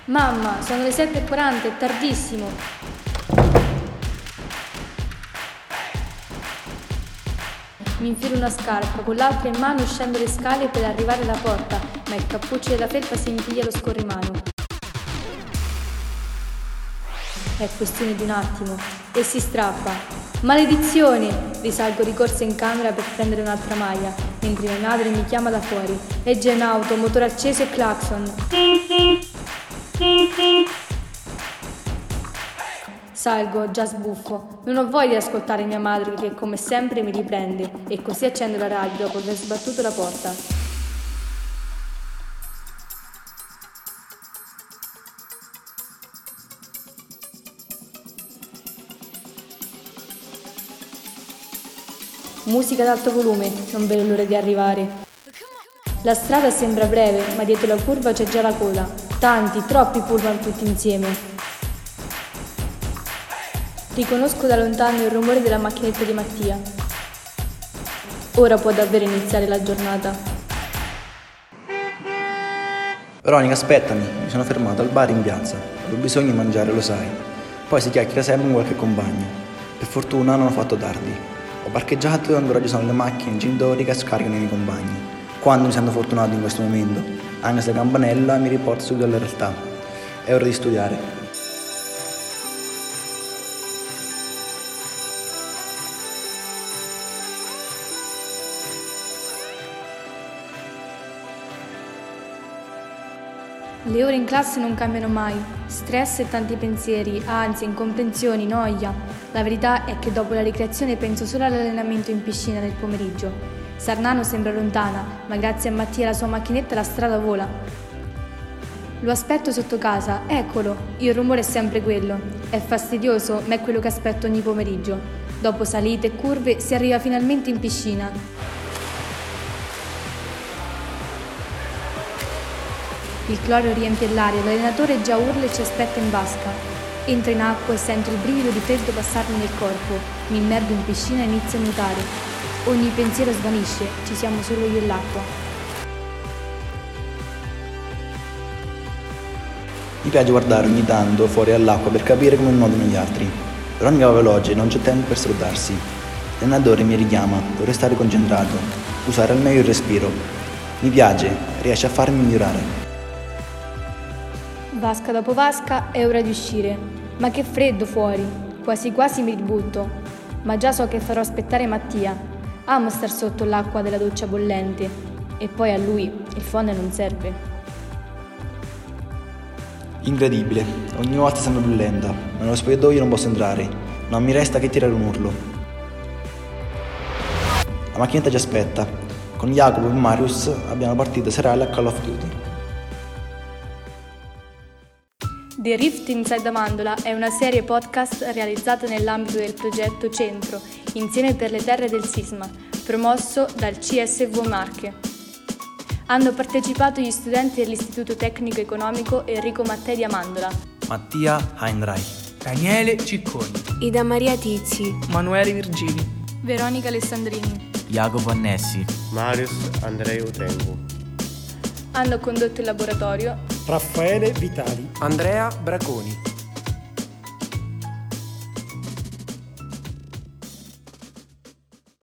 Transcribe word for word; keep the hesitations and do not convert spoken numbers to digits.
Mamma, sono le sette e quaranta, è tardissimo. Mi infilo una scarpa, con l'altra in mano scendo le scale per arrivare alla porta, ma il cappuccio della felpa si impiglia lo scorrimano. È questione di un attimo e si strappa. Maledizione! Risalgo di corsa in camera per prendere un'altra maglia, mentre mia madre mi chiama da fuori. È già in auto, motore acceso e clacson. Salgo, già sbuffo. Non ho voglia di ascoltare mia madre che come sempre mi riprende e così accendo la radio dopo aver sbattuto la porta. Musica ad alto volume, non vedo l'ora di arrivare. La strada sembra breve, ma dietro la curva c'è già la coda. Tanti, troppi pullman tutti insieme. Riconosco da lontano il rumore della macchinetta di Mattia. Ora può davvero iniziare la giornata. Veronica, aspettami, mi sono fermato al bar in piazza. Ho bisogno di mangiare, lo sai. Poi si chiacchiera sempre con qualche compagno. Per fortuna non ho fatto tardi. Ho parcheggiato e ancora ci sono le macchine i genitori che scaricano i miei compagni. Quando mi sento fortunato in questo momento, anche se la campanella mi riporta subito alla realtà. È ora di studiare. Le ore in classe non cambiano mai. Stress e tanti pensieri, ansia, incomprensioni, noia. La verità è che dopo la ricreazione penso solo all'allenamento in piscina nel pomeriggio. Sarnano sembra lontana, ma grazie a Mattia e alla sua macchinetta la strada vola. Lo aspetto sotto casa, eccolo, il rumore è sempre quello. È fastidioso, ma è quello che aspetto ogni pomeriggio. Dopo salite e curve si arriva finalmente in piscina. Il cloro riempie l'aria, l'allenatore già urla e ci aspetta in vasca. Entro in acqua e sento il brivido di freddo passarmi nel corpo. Mi immergo in piscina e inizio a nuotare. Ogni pensiero svanisce, ci siamo solo io e l'acqua. Mi piace guardare ogni tanto fuori all'acqua per capire come nuotano gli altri. Veronica va veloce, non c'è tempo per salutarsi. L'allenatore mi richiama, dovrei stare concentrato, usare al meglio il respiro. Mi piace, riesce a farmi migliorare. Vasca dopo vasca, è ora di uscire. Ma che freddo fuori, quasi quasi mi ributto. Ma già so che farò aspettare Mattia. Amo star sotto l'acqua della doccia bollente. E poi a lui il phon non serve. Incredibile, ogni volta sembra più lenta, ma nello spogliatoio non posso entrare. Non mi resta che tirare un urlo. La macchinetta ci aspetta. Con Jacopo e Marius abbiamo partita serale a Call of Duty. The Rift Inside Amandola è una serie podcast realizzata nell'ambito del progetto Centro, Insieme per le Terre del Sisma, promosso dal C S V Marche. Hanno partecipato gli studenti dell'Istituto Tecnico Economico Enrico Mattei di Amandola, Mattia Heinreich, Daniele Cicconi, Ida Maria Tizi, Manuele Virgini, Veronica Alessandrini, Jacopo Annessi, Marius Andrei Utengu. Hanno condotto il laboratorio Raffaele Vitali, Andrea Braconi.